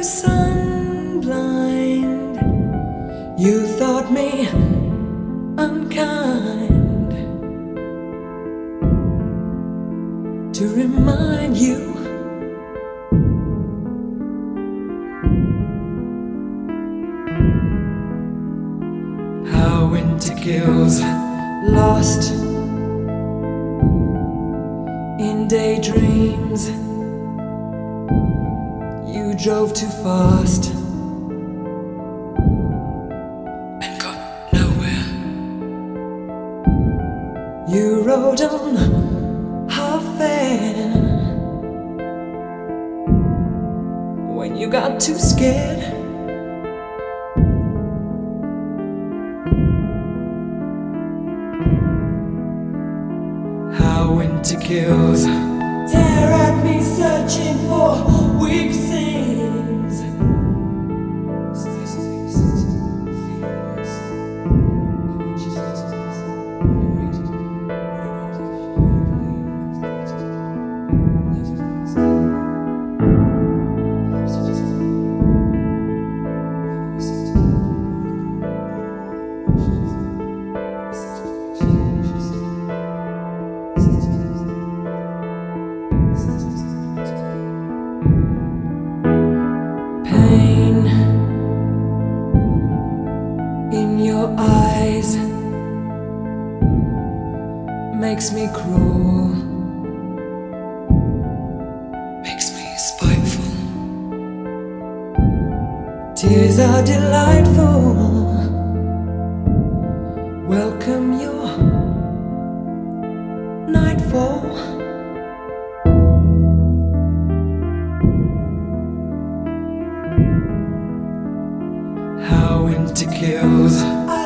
were sun blind. You thought me unkind to remind you how winter kills, lost in daydreams. You drove too fast and got nowhere. You rode on half-air when you got too scared. How winter kills, tear at me searching for weak seams. Pain in your eyes makes me cruel, makes me spiteful. Tears are delightful. Welcome your nightfall. How winter kills.